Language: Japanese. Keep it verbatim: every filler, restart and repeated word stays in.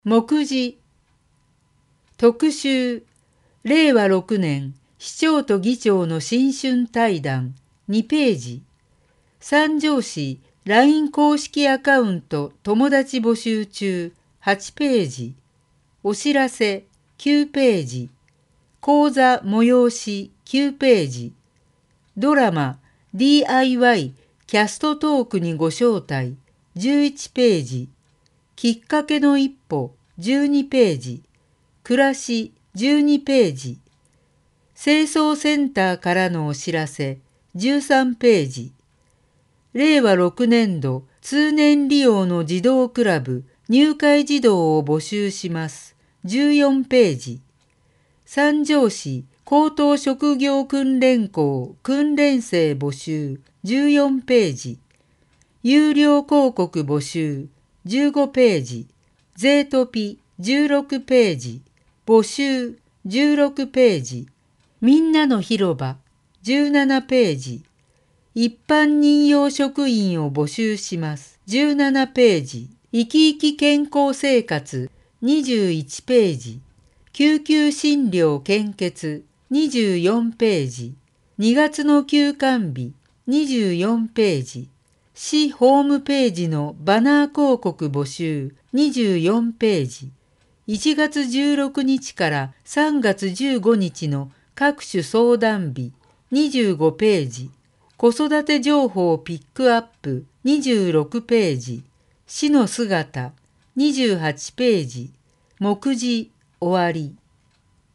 目次特集れいわろくねん市長と議長の新春対談にページ三条市 ライン 公式アカウント友達募集中はちページお知らせきゅうページ講座催しきゅうページドラマ ディーアイワイ キャストトークにご招待じゅういちページきっかけの一歩じゅうにページ暮らしじゅうにページ清掃センターからのお知らせじゅうさんページれいわろくねんど通年利用の児童クラブ入会児童を募集しますじゅうよんページ三条市高等職業訓練校訓練生募集じゅうよんページ有料広告募集じゅうごページゼートピじゅうろくページ募集じゅうろくページみんなの広場じゅうななページ一般任用職員を募集しますじゅうななページ生き生き健康生活にじゅういちページ救急診療献血にじゅうよんページにがつの休館日にじゅうよんページ市ホームページのバナー広告募集にじゅうよんページいちがつじゅうろくにちからさんがつじゅうごにちの各種相談日にじゅうごページ子育て情報ピックアップにじゅうろくページ市の姿にじゅうはちページ目次終わり。